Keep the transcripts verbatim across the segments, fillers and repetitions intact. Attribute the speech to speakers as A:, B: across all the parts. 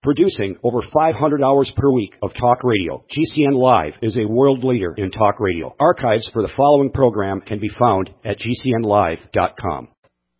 A: Producing over five hundred hours per week of talk radio, G C N Live is a world leader in talk radio. Archives for the following program can be found at G C N live dot com.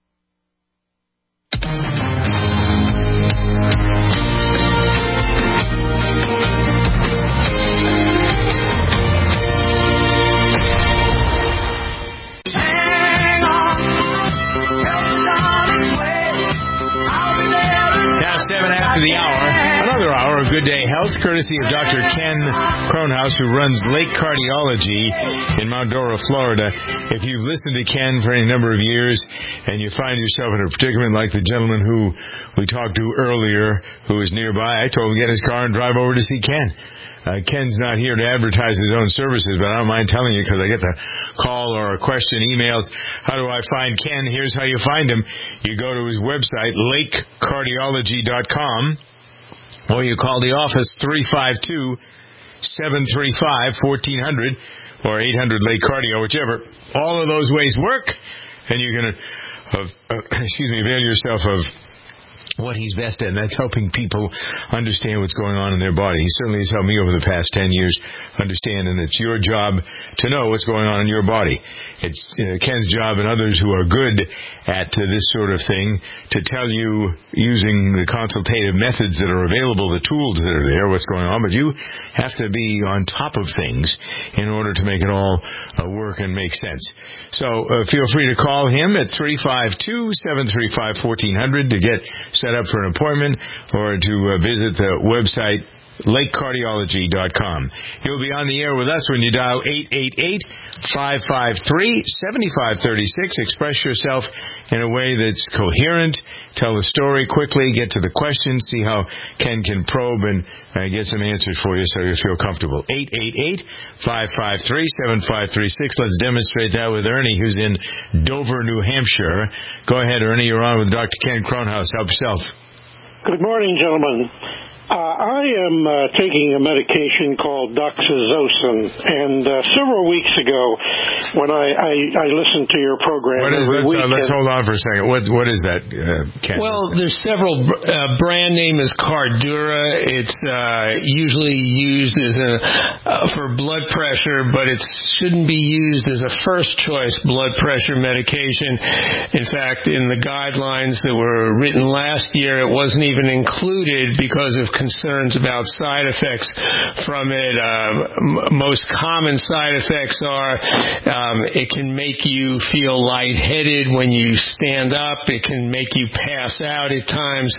B: Seven after the hour, another hour of Good Day Health, courtesy of Doctor Ken Kronhaus, who runs Lake Cardiology in Mount Dora, Florida. If you've listened to Ken for any number of years and you find yourself in a predicament like the gentleman who we talked to earlier, who is nearby, I told him to get his car and drive over to see Ken. Uh, Ken's not here to advertise his own services, but I don't mind telling you because I get the call or a question, emails. How do I find Ken? Here's how you find him. You go to his website, lake cardiology dot com, or you call the office three five two, seven three five, one four zero zero or eight hundred Lake Cardio, whichever. All of those ways work, and you can, uh, uh, excuse me, avail yourself of what he's best at, and that's helping people understand what's going on in their body. He certainly has helped me over the past ten years understand, and it's your job to know what's going on in your body. It's uh, Ken's job and others who are good at uh, this sort of thing to tell you, using the consultative methods that are available, the tools that are there, what's going on, but you have to be on top of things in order to make it all uh, work and make sense. So uh, feel free to call him at three five two, seven three five, one four zero zero to get set up for an appointment or to uh, visit the website lake cardiology dot com. You'll be on the air with us when you dial eight eight eight, five five three, seven five three six. Express yourself in a way that's coherent. Tell the story quickly. Get to the question. See how Ken can probe and uh, get some answers for you so you feel comfortable. eight eight eight, five five three, seven five three six. Let's demonstrate that with Ernie, who's in Dover, New Hampshire. Go ahead, Ernie. You're on with Doctor Ken Kronhaus. Help yourself.
C: Good morning, gentlemen. Uh, I am uh, taking a medication called doxazosin, and uh, several weeks ago, when I, I, I listened to your program,
B: what is,
C: every
B: let's,
C: week,
B: uh, let's hold on for a second. What what is that, uh, Ken?
D: Well, there's several. Uh, brand name is Cardura. It's uh, usually used as a uh, for blood pressure, but it shouldn't be used as a first choice blood pressure medication. In fact, in the guidelines that were written last year, it wasn't even included because of concerns about side effects from it. Uh, m- most common side effects are um, it can make you feel lightheaded when you stand up. It can make you pass out at times.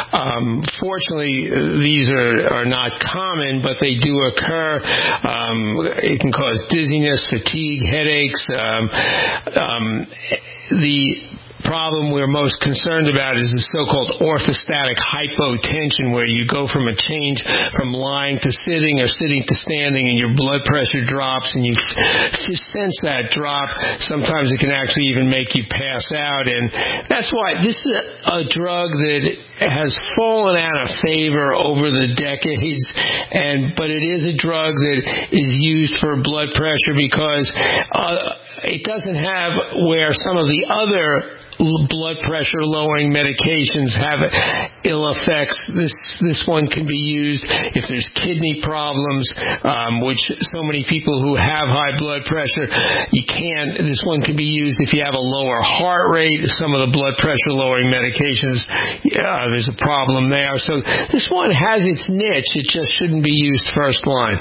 D: Um, fortunately, these are, are not common, but they do occur. Um, it can cause dizziness, fatigue, headaches. Um, um, the problem we're most concerned about is the so-called orthostatic hypotension, where you go from a change from lying to sitting or sitting to standing and your blood pressure drops, and you f- sense that drop. Sometimes it can actually even make you pass out, and that's why this is a drug that has fallen out of favor over the decades, and but it is a drug that is used for blood pressure because uh, it doesn't have where some of the other blood pressure lowering medications have ill effects. This this one can be used if there's kidney problems, um, which so many people who have high blood pressure, you can't. This one can be used if you have a lower heart rate. Some of the blood pressure lowering medications, yeah, there's a problem there. So this one has its niche. It just shouldn't be used first line.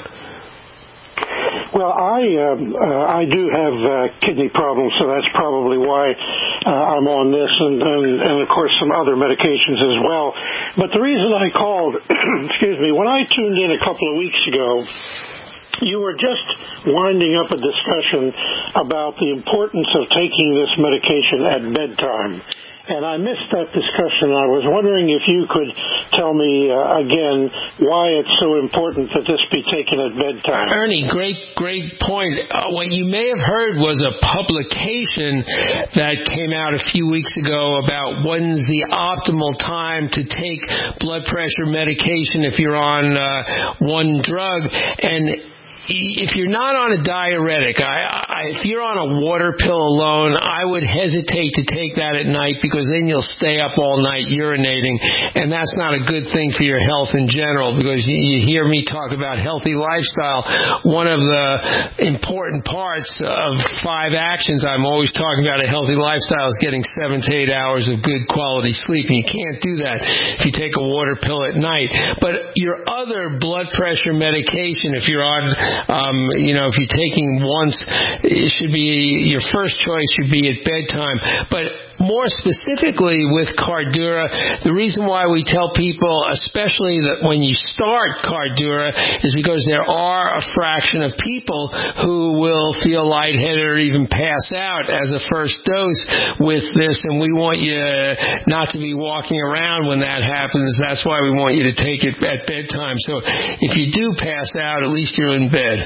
C: Well, I um, uh, I do have uh, kidney problems, so that's probably why uh, I'm on this, and, and, and of course some other medications as well. But the reason I called, excuse me, when I tuned in a couple of weeks ago, you were just winding up a discussion about the importance of taking this medication at bedtime. And I missed that discussion. I was wondering if you could tell me uh, again why it's so important that this be taken at bedtime.
D: Ernie, great, great point. Uh, what you may have heard was a publication that came out a few weeks ago about when's the optimal time to take blood pressure medication if you're on uh, one drug. And if you're not on a diuretic, I, I I, if you're on a water pill alone, I would hesitate to take that at night because then you'll stay up all night urinating, and that's not a good thing for your health in general because you, you hear me talk about healthy lifestyle. One of the important parts of five actions I'm always talking about a healthy lifestyle is getting seven to eight hours of good quality sleep, and you can't do that if you take a water pill at night. But your other blood pressure medication, if you're on, um, you know, if you're taking once, it should be, your first choice should be at bedtime. But more specifically with Cardura, the reason why we tell people, especially that when you start Cardura, is because there are a fraction of people who will feel lightheaded or even pass out as a first dose with this, and we want you not to be walking around when that happens. That's why we want you to take it at bedtime. So if you do pass out, at least you're in bed.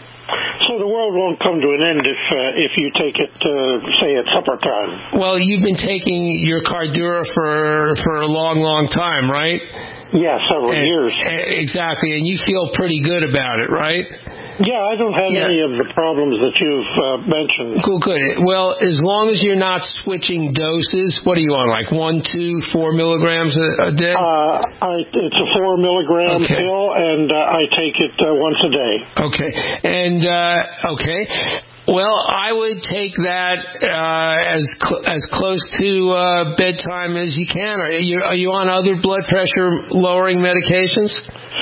C: So the world won't come to an end if uh, if you take it, uh, say, at supper time.
D: Well, you've been taking your Cardura for for a long, long time, right?
C: Yeah, several
D: and,
C: years.
D: Exactly, and you feel pretty good about it, right?
C: Yeah, I don't have yeah. any of the problems that you've uh, mentioned.
D: Cool, good. Well, as long as you're not switching doses, what are you on, like one, two, four milligrams a, a day?
C: Uh, I, it's a four milligram
D: okay.
C: pill, and uh, I take it uh, once a day.
D: Okay, and, uh, okay. Well, I would take that uh, as cl- as close to uh, bedtime as you can. Are you, are you on other blood pressure lowering medications?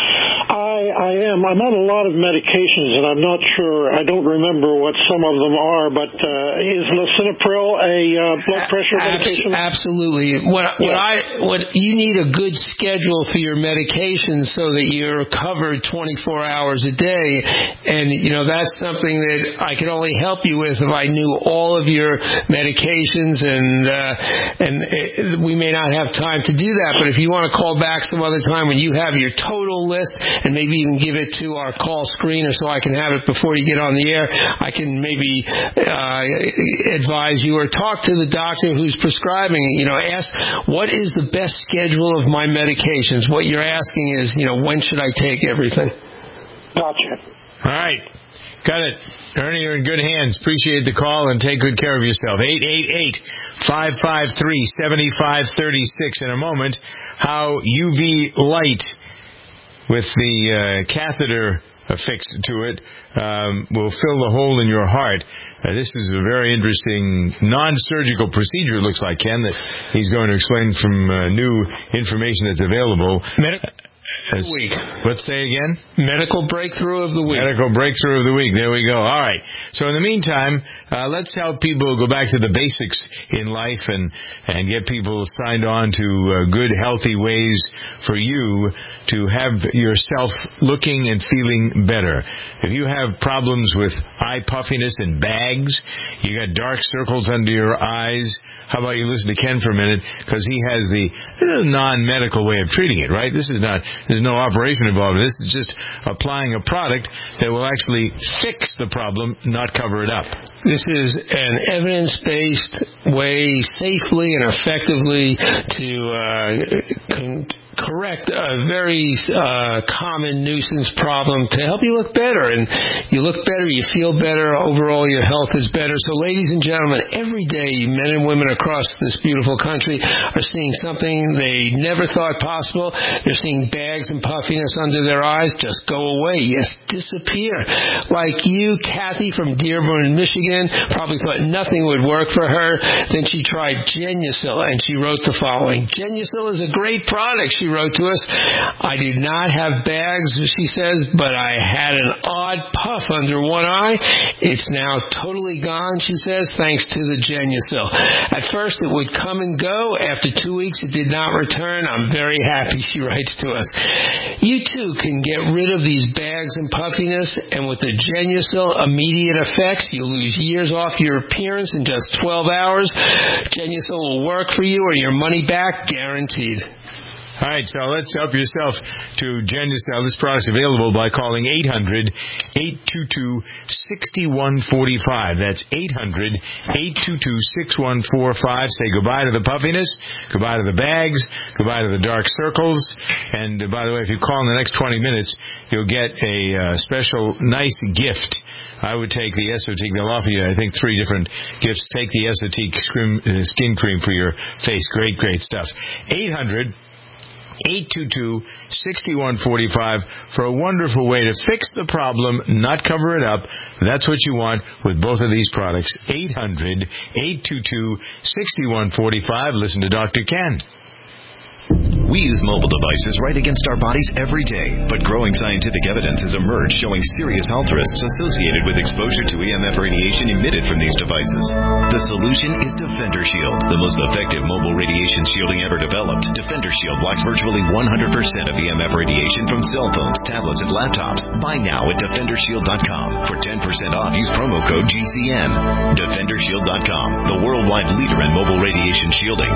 C: I, I am. I'm on a lot of medications, and I'm not sure. I don't remember what some of them are, but uh, is lisinopril a uh, blood pressure medication?
D: Absolutely. What, what
C: yeah.
D: I what you need a good schedule for your medications so that you're covered twenty-four hours a day, and you know that's something that I could only help you with if I knew all of your medications, and uh, and it, we may not have time to do that. But if you want to call back some other time when you have your total list, and maybe even give it to our call screener so I can have it before you get on the air, I can maybe uh, advise you or talk to the doctor who's prescribing it. You know, ask what is the best schedule of my medications. What you're asking is, you know, when should I take everything?
C: Gotcha.
B: All right. Got it. Ernie, you're in good hands. Appreciate the call and take good care of yourself. eight eight eight, five five three, seven five three six. In a moment, how U V light with the uh, catheter affixed to it um, will fill the hole in your heart. Uh, this is a very interesting non-surgical procedure, it looks like, Ken, that he's going to explain from uh, new information that's available.
D: Medical
B: As,
D: week.
B: Let's say again?
D: Medical breakthrough of the week.
B: Medical breakthrough of the week. There we go. All right. So in the meantime, uh, let's help people go back to the basics in life and, and get people signed on to uh, good, healthy ways for you to have yourself looking and feeling better. If you have problems with eye puffiness and bags, you got dark circles under your eyes, how about you listen to Ken for a minute, because he has the uh, non-medical way of treating it, right? This is not, there's no operation involved. This is just applying a product that will actually fix the problem, not cover it up.
D: This is an evidence-based way safely and effectively to uh, con- correct a very uh, common nuisance problem to help you look better. And you look better, you feel better, overall your health is better. So ladies and gentlemen, every day men and women across this beautiful country are seeing something they never thought possible. They're seeing bags and puffiness under their eyes just go away. Yes, disappear. Like you, Kathy from Dearborn, Michigan, probably thought nothing would work for her. Then she tried Genusil, and she wrote the following. Genusil is a great product, she wrote to us. I did not have bags, she says, but I had an odd puff under one eye. It's now totally gone, she says, thanks to the Genusil. At first it would come and go. After two weeks it did not return. I'm very happy, she writes to us. You too can get rid of these bags and puffiness, and with the Genusil immediate effects, you lose years off your appearance in just twelve hours. Genusil will work for you or your money back, guaranteed.
B: All right, so let's help yourself to Genusil. This product's available by calling eight hundred, eight two two, six one four five. That's eight hundred, eight two two, six one four five. Say goodbye to the puffiness, goodbye to the bags, goodbye to the dark circles. And uh, by the way, if you call in the next twenty minutes, you'll get a uh, special nice gift I would take the Esotique. They'll offer you, I think, three different gifts. Take the Esotique skin cream for your face. Great, great stuff. eight hundred, eight two two, six one four five for a wonderful way to fix the problem, not cover it up. That's what you want with both of these products. eight hundred, eight two two, six one four five. Listen to Doctor Ken.
E: We use mobile devices right against our bodies every day, but growing scientific evidence has emerged showing serious health risks associated with exposure to E M F radiation emitted from these devices. The solution is Defender Shield, the most effective mobile radiation shielding ever developed. Defender Shield blocks virtually one hundred percent of E M F radiation from cell phones, tablets, and laptops. Buy now at defender shield dot com. For ten percent off, use promo code G C N. defender shield dot com, the worldwide leader in mobile radiation shielding.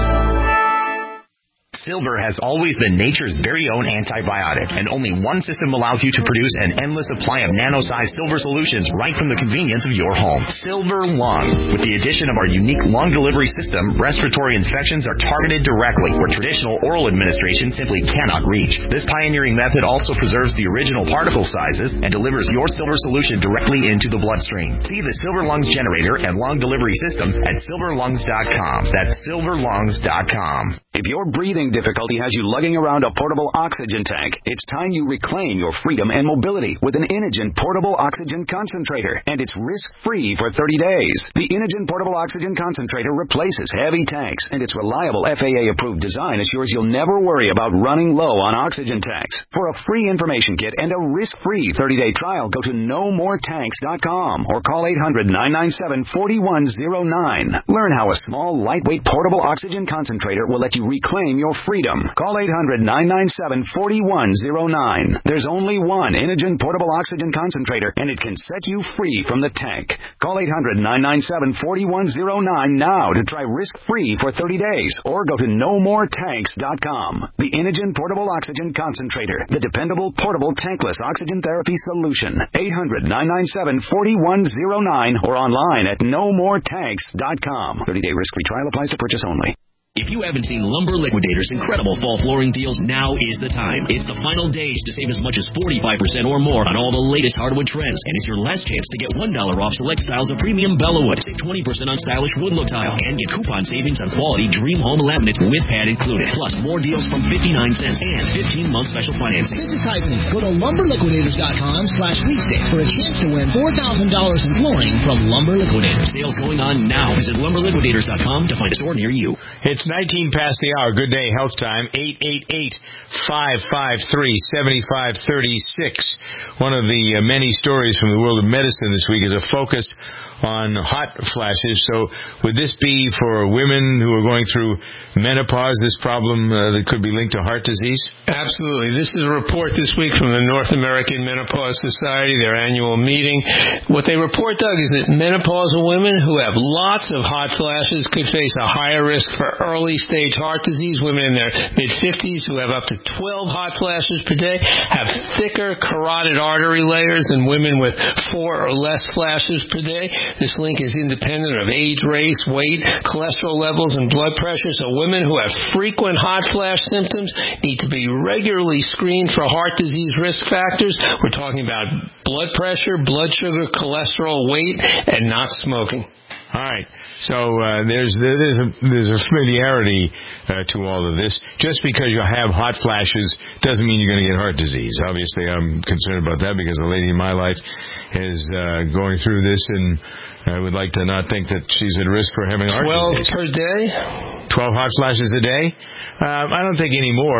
F: Silver has always been nature's very own antibiotic, and only one system allows you to produce an endless supply of nano-sized silver solutions right from the convenience of your home. Silver Lungs. With the addition of our unique lung delivery system, respiratory infections are targeted directly where traditional oral administration simply cannot reach. This pioneering method also preserves the original particle sizes and delivers your silver solution directly into the bloodstream. See the Silver Lungs generator and lung delivery system at silver lungs dot com. That's silver lungs dot com.
G: If your breathing difficulty has you lugging around a portable oxygen tank, it's time you reclaim your freedom and mobility with an Inogen portable oxygen concentrator, and it's risk-free for thirty days. The Inogen portable oxygen concentrator replaces heavy tanks, and its reliable F A A-approved design assures you'll never worry about running low on oxygen tanks. For a free information kit and a risk-free thirty-day trial, go to no more tanks dot com or call eight hundred, nine nine seven, four one zero nine. Learn how a small, lightweight portable oxygen concentrator will let you reclaim your freedom. Call eight hundred, nine nine seven, four one zero nine. There's only one Inogen portable oxygen concentrator, and it can set you free from the tank. Call eight hundred, nine nine seven, four one zero nine now to try risk-free for thirty days, or go to no more tanks dot com. The Inogen portable oxygen concentrator, the dependable portable tankless oxygen therapy solution. eight hundred, nine nine seven, four one zero nine or online at no more tanks dot com. thirty-day risk-free trial applies to purchase only.
H: If you haven't seen Lumber Liquidators' incredible fall flooring deals, now is the time. It's the final days to save as much as forty-five percent or more on all the latest hardwood trends, and it's your last chance to get one dollar off select styles of premium Bellawood. Save twenty percent on stylish wood look tile, and get coupon savings on quality Dream Home laminates with pad included. Plus, more deals from fifty-nine cents and fifteen-month special financing.
I: This is Typhon. Go to lumber liquidators dot com slash weekdays for a chance to win four thousand dollars in flooring from Lumber Liquidators.
H: Sales going on now. Visit lumber liquidators dot com to find a store near you.
B: It's nineteen past the hour. Good day, health time. eight eight eight, five five three, seven five three six. One of the uh, many stories from the world of medicine this week is a focus on hot flashes. So would this be for women who are going through menopause, this problem uh, that could be linked to heart disease?
D: Absolutely. This is a report this week from the North American Menopause Society, their annual meeting. What they report, Doug, is that menopausal women who have lots of hot flashes could face a higher risk for early-stage heart disease. Women in their mid-fifties who have up to twelve hot flashes per day have thicker carotid artery layers than women with four or less flashes per day. This link is independent of age, race, weight, cholesterol levels, and blood pressure. So women who have frequent hot flash symptoms need to be regularly screened for heart disease risk factors. We're talking about blood pressure, blood sugar, cholesterol, weight, and not smoking.
B: All right. So uh, there's there's a there's a familiarity uh, to all of this. Just because you have hot flashes doesn't mean you're going to get heart disease. Obviously, I'm concerned about that because a lady in my life is uh, going through this, and I would like to not think that she's at risk for having heart
D: twelve
B: disease.
D: per day?
B: twelve hot flashes a day? Um, I don't think any more.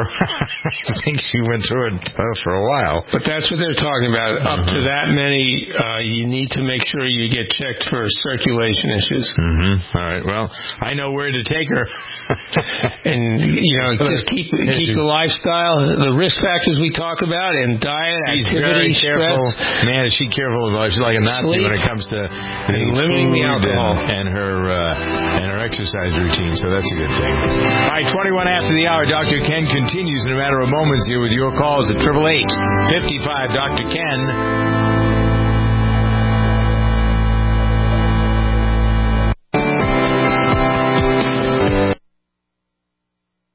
B: I think she went through it uh, for a while.
D: But that's what they're talking about. Mm-hmm. Up to that many, uh, you need to make sure you get checked for circulation issues.
B: Mm-hmm. All right. Well, I know where to take her.
D: And, you know, just keep keep the lifestyle, the risk factors we talk about, and diet,
B: She's
D: activity,
B: very careful.
D: stress.
B: Man, is she careful. She's like a Nazi
D: Sleep.
B: when it comes to
D: limiting the alcohol
B: and, and her uh, and her exercise routine. So that's a good thing. All right, twenty-one after the hour. Doctor Ken continues in a matter of moments here with your calls at triple eight fifty-five. Doctor Ken.
E: O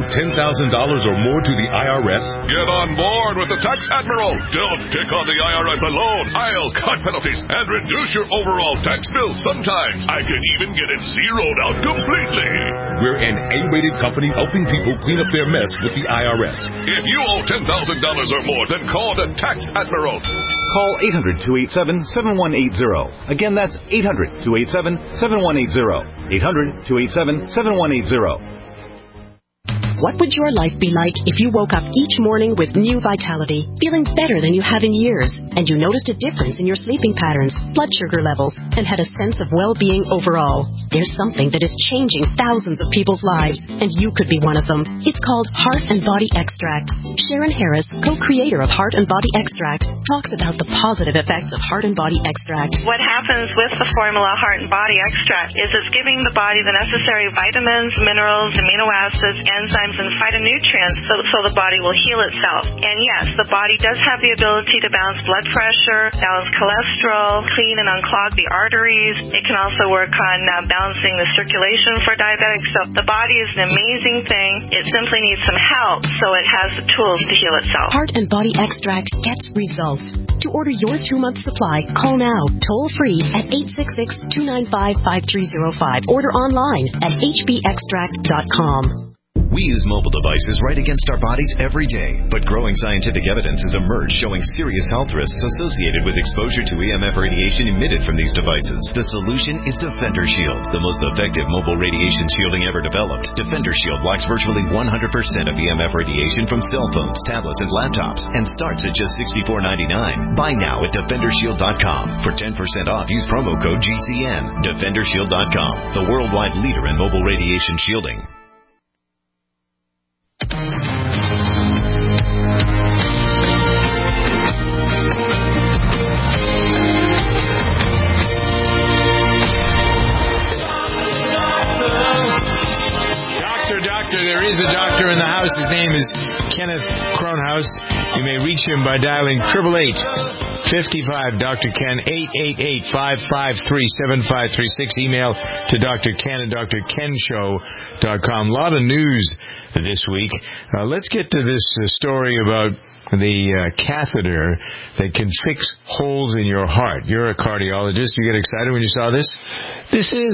J: ten thousand dollars or more to the I R S?
K: Get on board with the Tax Admiral. Don't pick on the I R S alone. I'll cut penalties and reduce your overall tax bill. Sometimes I can even get it zeroed out completely.
J: We're an A-rated company helping people clean up their mess with the I R S.
K: If you owe ten thousand dollars or more, then call the Tax Admiral.
G: Call eight hundred, two eight seven, seven one eight zero. Again, that's eight hundred, two eight seven, seven one eight zero. eight hundred, two eight seven, seven one eight zero.
L: What would your life be like if you woke up each morning with new vitality, feeling better than you have in years, and you noticed a difference in your sleeping patterns, blood sugar levels, and had a sense of well-being overall? There's something that is changing thousands of people's lives, and you could be one of them. It's called Heart and Body Extract. Sharon Harris, co-creator of Heart and Body Extract, talks about the positive effects of Heart and Body Extract.
M: What happens with the formula Heart and Body Extract is it's giving the body the necessary vitamins, minerals, amino acids, enzymes, and phytonutrients so, so the body will heal itself. And yes, the body does have the ability to balance blood pressure, balance cholesterol, clean and unclog the arteries. It can also work on uh, balancing the circulation for diabetics. So the body is an amazing thing. It simply needs some help so it has the tools to heal itself.
L: Heart and Body Extract gets results. To order your two-month supply, call now, toll-free at eight six six, two nine five, five three zero five. Order online at h b extract dot com.
E: We use mobile devices right against our bodies every day, but growing scientific evidence has emerged showing serious health risks associated with exposure to E M F radiation emitted from these devices. The solution is Defender Shield, the most effective mobile radiation shielding ever developed. Defender Shield blocks virtually one hundred percent of E M F radiation from cell phones, tablets, and laptops, and starts at just sixty-four ninety-nine. Buy now at defender shield dot com. For ten percent off, use promo code G C N. defender shield dot com, the worldwide leader in mobile radiation shielding.
B: There is a doctor in the house. His name is Kenneth Kronhaus. You may reach him by dialing eight eight eight, five five, Doctor Ken, eight eight eight, five five three, seven five three six. Email to Doctor Ken at dr ken show dot com. A lot of news this week. Uh, let's get to this uh, story about the uh, catheter that can fix holes in your heart. You're a cardiologist. You get excited when you saw this?
D: This is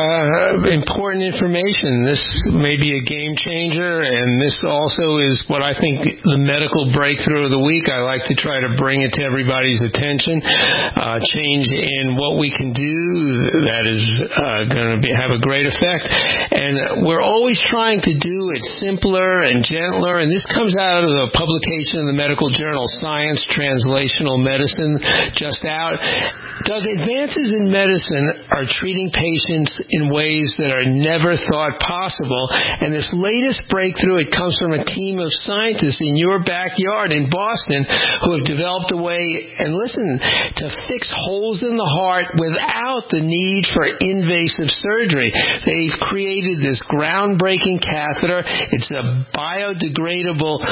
D: uh, important information. This may be a game changer, and this also is what I think the medical breakthrough of the week. I like to try to bring it to everybody's attention. Uh, change in what we can do that is uh, going to be, have a great effect. And we're always trying to do it simpler and gentler, and this comes out of the publication in the medical journal Science Translational Medicine, just out. Doug, advances in medicine are treating patients in ways that are never thought possible, and this latest breakthrough, it comes from a team of scientists in your backyard in Boston who have developed a way, and listen, to fix holes in the heart without the need for invasive surgery. They've created this groundbreaking catheter. It's a biodegradable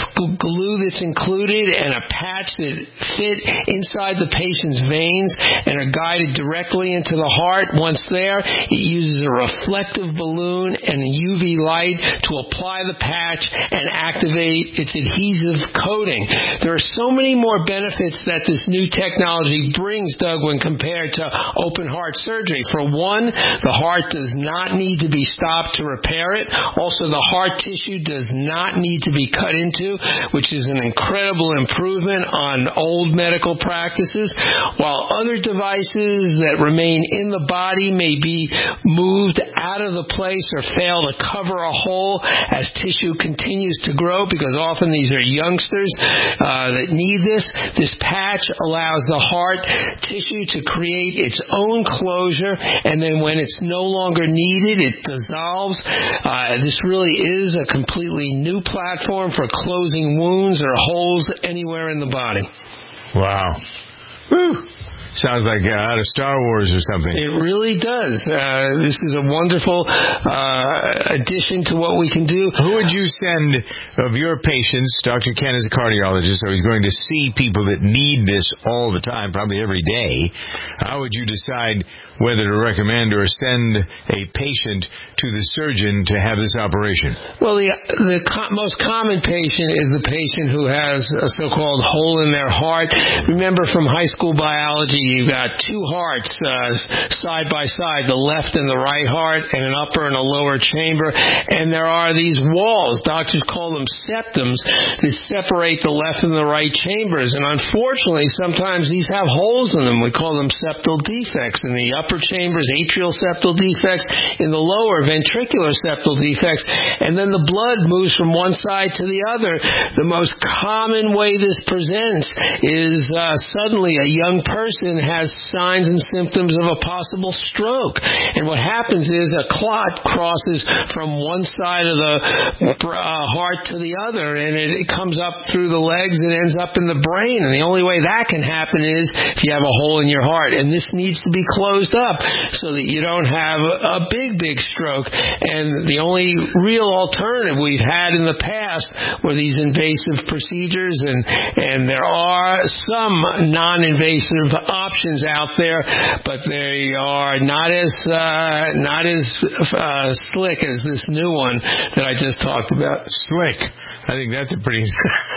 D: glue that's included and a patch that fit inside the patient's veins and are guided directly into the heart. Once there, it uses a reflective balloon and a U V light to apply the patch and activate its adhesive coating. There are so many more benefits that this new technology brings, Doug, when compared to open heart surgery. For one, the heart does not need to be stopped to repair it. Also, the heart tissue does not need to be cut into, which is an incredible improvement on old medical practices, while other devices that remain in the body may be moved out of the place or fail to cover a hole as tissue continues to grow, because often these are youngsters uh, that need this. This patch allows the heart tissue to create its own closure, and then when it's no longer needed, it dissolves. Uh, this really is a completely new platform for closing wounds or holes anywhere in the body.
B: Wow. Whew. sounds like uh, out of Star Wars or something.
D: It really does. Uh, this is a wonderful uh, addition to what we can do.
B: Who would you send of your patients? Doctor Ken is a cardiologist, so he's going to see people that need this all the time, probably every day. How would you decide whether to recommend or send a patient to the surgeon to have this operation?
D: Well, the, the co- most common patient is the patient who has a so-called hole in their heart. Remember from high school biology, you've got two hearts uh, side by side, the left and the right heart, and an upper and a lower chamber. And there are these walls, doctors call them septums, that separate the left and the right chambers. And unfortunately, sometimes these have holes in them. We call them septal defects. In the upper chambers, atrial septal defects. In the lower, ventricular septal defects. And then the blood moves from one side to the other. The most common way this presents is uh, suddenly a young person has signs and symptoms of a possible stroke. And what happens is a clot crosses from one side of the uh, heart to the other, and it, it comes up through the legs and ends up in the brain. And the only way that can happen is if you have a hole in your heart. And this needs to be closed up so that you don't have a, a big, big stroke. And the only real alternative we've had in the past were these invasive procedures, and, and there are some non-invasive options out there, but they are not as uh, not as uh, slick as this new one that I just talked about.
B: Slick. I think that's a pretty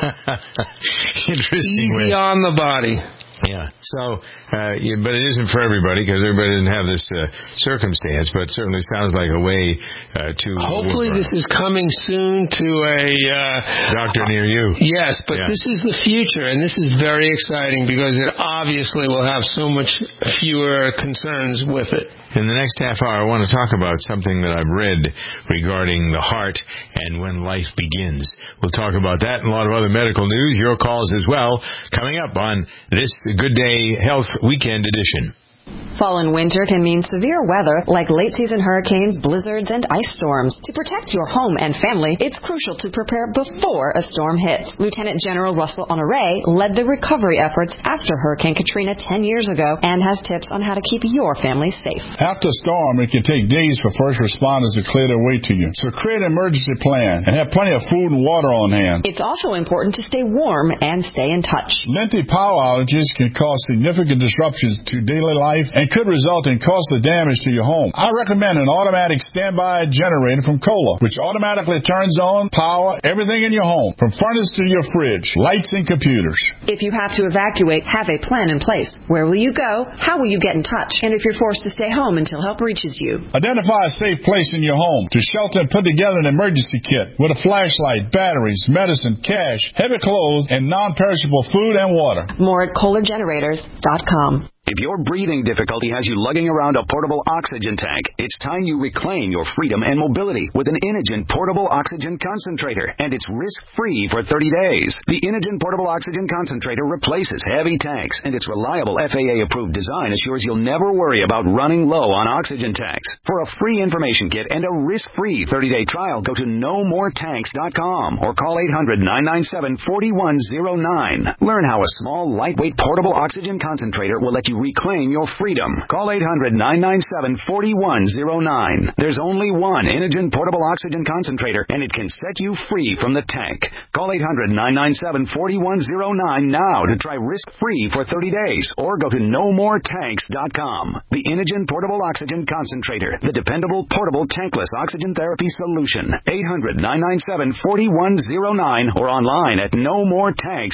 B: interesting
D: Easy
B: way.
D: on the body.
B: Yeah. So, uh, yeah, but it isn't for everybody because everybody doesn't have this uh, circumstance. But it certainly sounds like a way uh, to.
D: Hopefully, this is coming soon to a uh,
B: doctor near you.
D: Yes, but
B: yeah.
D: this is the future, and this is very exciting because it obviously will have so much fewer concerns with it.
B: In the next half hour, I want to talk about something that I've read regarding the heart and when life begins. We'll talk about that and a lot of other medical news. Your calls as well coming up on this Good Day Health Weekend Edition.
N: Fall and winter can mean severe weather like late-season hurricanes, blizzards, and ice storms. To protect your home and family, it's crucial to prepare before a storm hits. Lieutenant General Russell Honoré led the recovery efforts after Hurricane Katrina ten years ago and has tips on how to keep your family safe.
O: After a storm, it can take days for first responders to clear their way to you. So create an emergency plan and have plenty of food and water on hand.
N: It's also important to stay warm and stay in touch.
O: Lengthy power outages can cause significant disruptions to daily life and could result in costly damage to your home. I recommend an automatic standby generator from Kohler, which automatically turns on, power, everything in your home, from furnace to your fridge, lights and computers.
N: If you have to evacuate, have a plan in place. Where will you go? How will you get in touch? And if you're forced to stay home until help reaches you.
O: Identify a safe place in your home to shelter and put together an emergency kit with a flashlight, batteries, medicine, cash, heavy clothes, and non-perishable food and water.
N: More at Kohler Generators dot com.
G: If your breathing difficulty has you lugging around a portable oxygen tank, it's time you reclaim your freedom and mobility with an Inogen Portable Oxygen Concentrator, and it's risk-free for thirty days. The Inogen Portable Oxygen Concentrator replaces heavy tanks, and its reliable F A A-approved design assures you'll never worry about running low on oxygen tanks. For a free information kit and a risk-free thirty-day trial, go to no more tanks dot com or call eight hundred, nine nine seven, four one zero nine. Learn how a small, lightweight portable oxygen concentrator will let you reclaim your freedom. Call eight hundred, nine nine seven, four one zero nine. There's only one Inogen Portable Oxygen Concentrator, and it can set you free from the tank. Call eight hundred, nine nine seven, four one zero nine now to try risk-free for thirty days, or go to no more tanks dot com. The Inogen Portable Oxygen Concentrator, the dependable portable tankless oxygen therapy solution. eight hundred, nine nine seven, four one zero nine or online at no more tanks.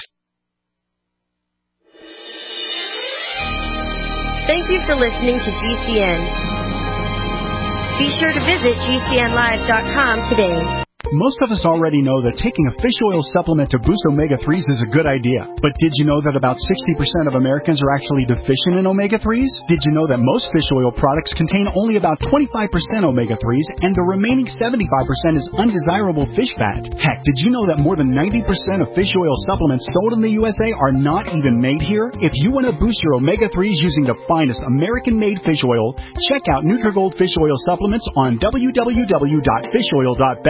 P: Thank you for listening to G C N. Be sure to visit G C N live dot com today.
Q: Most of us already know that taking a fish oil supplement to boost omega threes is a good idea. But did you know that about sixty percent of Americans are actually deficient in omega threes? Did you know that most fish oil products contain only about twenty-five percent omega threes and the remaining seventy-five percent is undesirable fish fat? Heck, did you know that more than ninety percent of fish oil supplements sold in the U S A are not even made here? If you want to boost your omega threes using the finest American-made fish oil, check out Nutrigold Fish Oil Supplements on w w w dot fish oil dot best.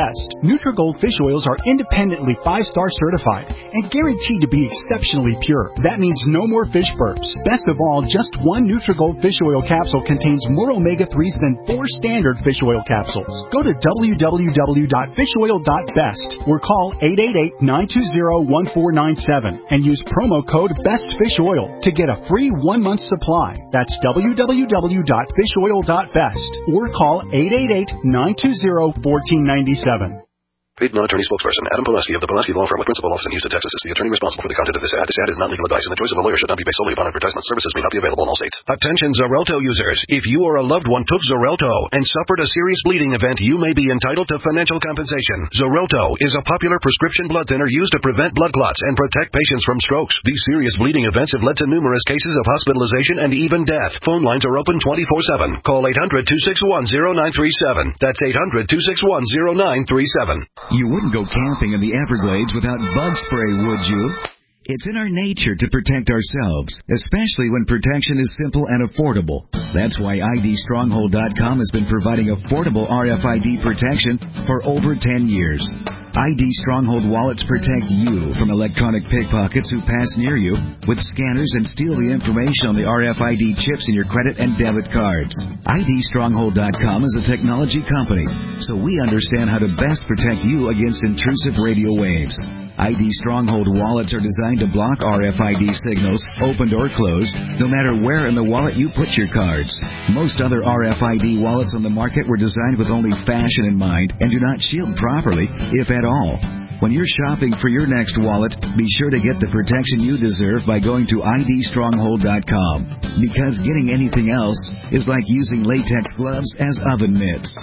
Q: Nutrigold fish oils are independently five-star certified and guaranteed to be exceptionally pure. That means no more fish burps. Best of all, just one Nutrigold fish oil capsule contains more omega threes than four standard fish oil capsules. Go to w w w dot fish oil dot best or call eight eight eight, nine two zero, one four nine seven and use promo code BESTFISHOIL to get a free one-month supply. That's w w w dot fish oil dot best or call eight eight eight, nine two zero, one four nine seven.
R: Paid non-attorney spokesperson Adam Pulaski of the Pulaski Law Firm with principal office in Houston, Texas is the attorney responsible for the content of this ad. This ad is not legal advice, and the choice of a lawyer should not be based solely upon advertisement. Services may not be available in all states. Attention Xarelto users. If you or a loved one took Xarelto and suffered a serious bleeding event, you may be entitled to financial compensation. Xarelto is a popular prescription blood thinner used to prevent blood clots and protect patients from strokes. These serious bleeding events have led to numerous cases of hospitalization and even death. Phone lines are open twenty-four seven. Call eight hundred, two six one, zero nine three seven. That's eight hundred, two six one, zero nine three seven.
S: You wouldn't go camping in the Everglades without bug spray, would you? It's in our nature to protect ourselves, especially when protection is simple and affordable. That's why I D Stronghold dot com has been providing affordable R F I D protection for over ten years. I D Stronghold wallets protect you from electronic pickpockets who pass near you with scanners and steal the information on the R F I D chips in your credit and debit cards. I D Stronghold dot com is a technology company, so we understand how to best protect you against intrusive radio waves. I D Stronghold wallets are designed to block R F I D signals, opened or closed, no matter where in the wallet you put your cards. Most other R F I D wallets on the market were designed with only fashion in mind and do not shield properly, if at all. When you're shopping for your next wallet, be sure to get the protection you deserve by going to I D Stronghold dot com. Because getting anything else is like using latex gloves as oven mitts.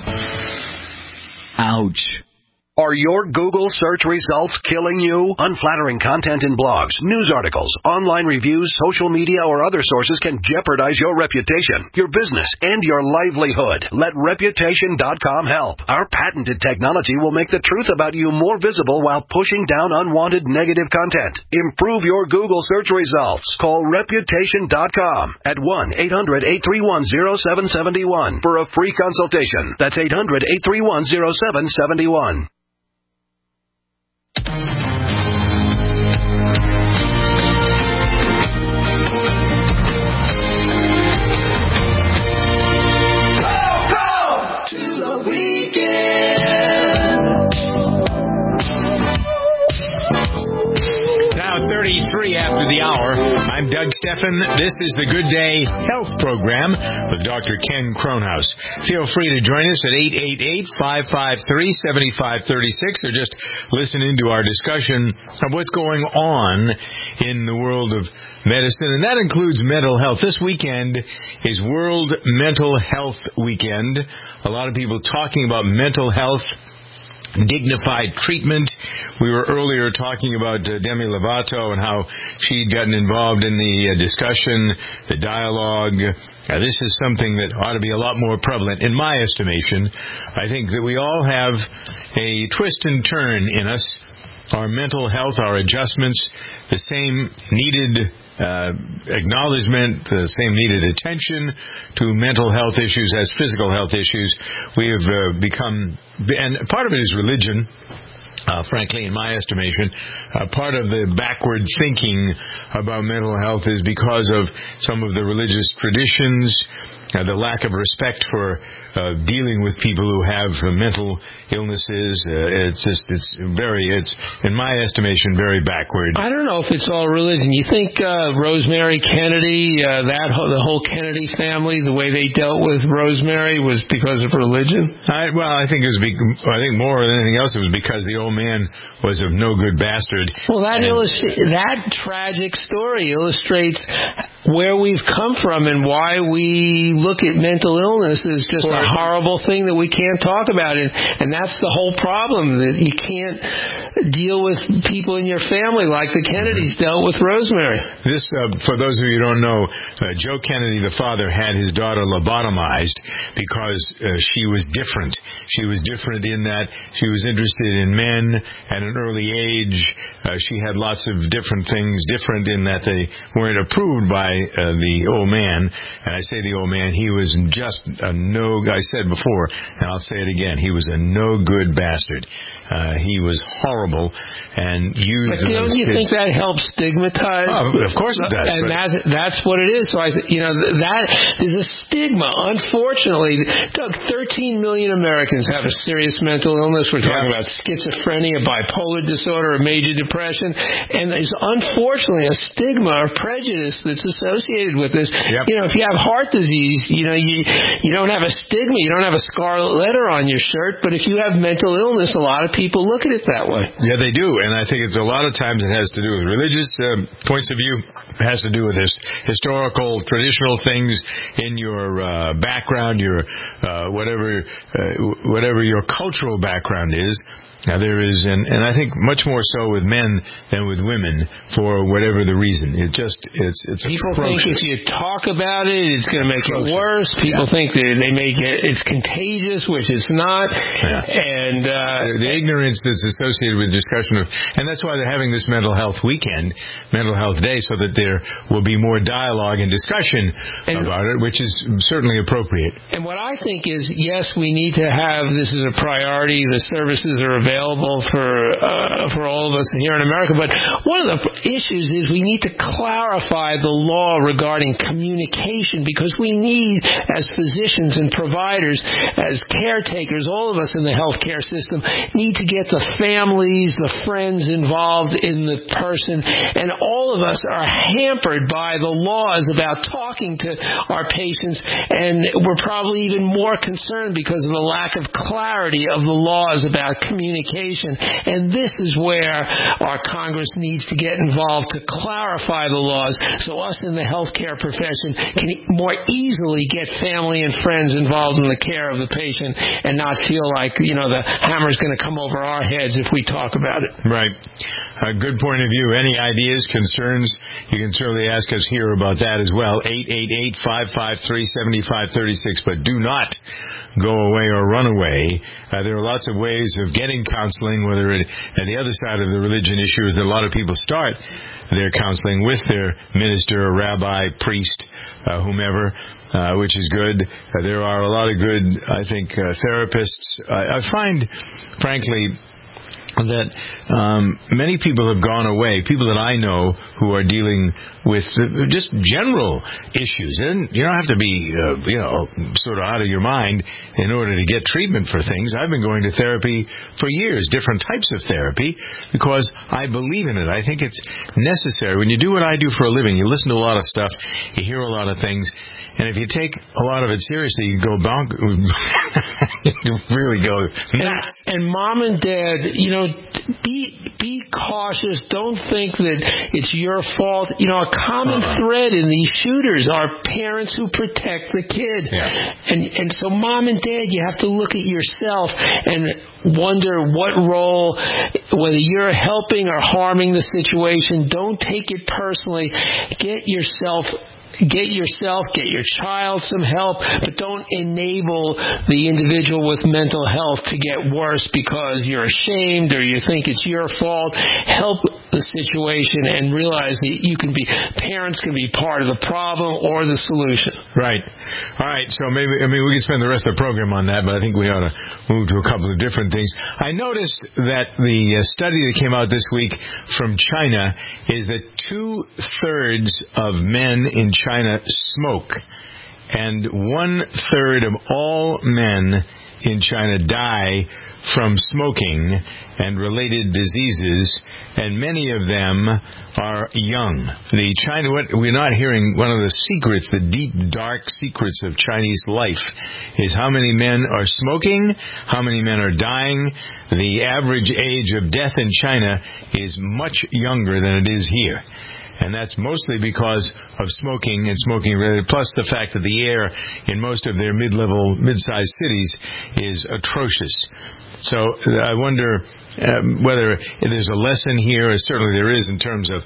S: Ouch.
R: Are your Google search results killing you? Unflattering content in blogs, news articles, online reviews, social media, or other sources can jeopardize your reputation, your business, and your livelihood. Let Reputation dot com help. Our patented technology will make the truth about you more visible while pushing down unwanted negative content. Improve your Google search results. Call Reputation dot com at one eight hundred, eight three one, zero seven seven one for a free consultation. That's eight hundred, eight three one, zero seven seven one.
B: thirty-three after the hour. I'm Doug Steffen. This is the Good Day Health Program with Doctor Ken Kronhaus. Feel free to join us at eight eight eight, five five three, seven five three six or just listen into our discussion of what's going on in the world of medicine, and that includes mental health. This weekend is World Mental Health Weekend. A lot of people talking about mental health, dignified treatment. We were earlier talking about uh, Demi Lovato and how she'd gotten involved in the uh, discussion, the dialogue. Uh, this is something that ought to be a lot more prevalent, in my estimation. I think that we all have a twist and turn in us. Our mental health, our adjustments, the same needed uh, acknowledgement, the same needed attention to mental health issues as physical health issues. We have uh, become, and part of it is religion, uh, frankly, in my estimation. Uh, part of the backward thinking about mental health is because of some of the religious traditions, uh, the lack of respect for uh, dealing with people who have uh, mental illnesses. Uh, it's just, it's very, it's, in my estimation, very backward.
D: I don't know if it's all religion. You think uh, Rosemary Kennedy, uh, that whole, the whole Kennedy family, the way they dealt with Rosemary was because of religion?
B: I, well, I think it was. Be, I think more than anything else, it was because the old man was a no good bastard.
D: Well, that
B: and,
D: illustri- that tragic story illustrates where we've come from and why we look at mental illness as just a horrible thing that we can't talk about, and and that's the whole problem, that you can't deal with people in your family like the Kennedys dealt with Rosemary.
B: This, uh, for those of you who don't know, uh, Joe Kennedy, the father, had his daughter lobotomized because uh, she was different. She was different in that she was interested in men men at an early age. Uh, she had lots of different things, different in that they weren't approved by uh, the old man. And I say the old man, he was just a no, I said before, and I'll say it again, he was a no-good bastard. Uh, he was horrible and used.
D: But don't you think that helps stigmatize?
B: Oh, of course it does.
D: And that's that's what it is. So I, th- you know, that is a stigma. Unfortunately, Doug, thirteen million Americans have a serious mental illness. We're talking yeah. about schizophrenia, bipolar disorder, or major depression, and there's unfortunately a stigma or prejudice that's associated with this.
B: Yep.
D: You know, if you have heart disease, you know, you you don't have a stigma, you don't have a scarlet letter on your shirt. But if you have mental illness, a lot of people People look at it that way.
B: Yeah, they do, and I think it's a lot of times it has to do with religious uh, points of view. It has to do with this historical, traditional things in your uh, background, your uh, whatever, uh, whatever your cultural background is. Now there is, and, and I think much more so with men than with women for whatever the reason. It just, it's, it's
D: People
B: atrocious.
D: think if you talk about it, it's going to make atrocious. It worse. People yeah. think that they make it, it's contagious, which it's not.
B: Yeah.
D: And, uh,
B: the ignorance that's associated with discussion of, and that's why they're having this mental health weekend, mental health day, so that there will be more dialogue and discussion and, about it, which is certainly appropriate.
D: And what I think is, yes, we need to have, this is a priority, the services are available. available for uh, for all of us here in America. But one of the issues is we need to clarify the law regarding communication, because we need, as physicians and providers, as caretakers, all of us in the healthcare system need to get the families, the friends involved in the person, and all of us are hampered by the laws about talking to our patients, and we're probably even more concerned because of the lack of clarity of the laws about communication. And this is where our Congress needs to get involved to clarify the laws so us in the healthcare profession can more easily get family and friends involved in the care of the patient and not feel like, you know, the hammer's going to come over our heads if we talk about it.
B: Right. A good point of view. Any ideas, concerns, you can certainly ask us here about that as well. eight eight eight, five five three, seven five three six. But do not go away or run away. Uh, there are lots of ways of getting counseling, whether it, at the other side of the religion issue is that a lot of people start their counseling with their minister, or rabbi, priest, uh, whomever, uh, which is good. Uh, there are a lot of good, I think, uh, therapists. I, I find, frankly, that um, many people have gone away, people that I know who are dealing with just general issues. And you don't have to be, uh, you know, sort of out of your mind in order to get treatment for things. I've been going to therapy for years, different types of therapy, because I believe in it. I think it's necessary. When you do what I do for a living, you listen to a lot of stuff, you hear a lot of things, and if you take a lot of it seriously, you go bonk, you really go nuts.
D: And, and mom and dad, you know, be be cautious. Don't think that it's your fault. You know, a common uh-huh. thread in these shooters are parents who protect the kid.
B: Yeah.
D: And and so mom and dad, you have to look at yourself and wonder what role, whether you're helping or harming the situation. Don't take it personally. Get yourself Get yourself, get your child some help, but don't enable the individual with mental health to get worse because you're ashamed or you think it's your fault. Help the situation and realize that you can be, parents can be part of the problem or the solution.
B: Right. All right. So maybe, I mean, we can spend the rest of the program on that, but I think we ought to move to a couple of different things. I noticed that the study that came out this week from China is that two-thirds of men in China smoke, and one-third of all men in China die from smoking and related diseases, and many of them are young. The China, what, we're not hearing one of the secrets, the deep, dark secrets of Chinese life is how many men are smoking, how many men are dying. The average age of death in China is much younger than it is here. And that's mostly because of smoking and smoking related, plus the fact that the air in most of their mid-level, mid-sized cities is atrocious. So I wonder um, whether there's a lesson here, or certainly there is in terms of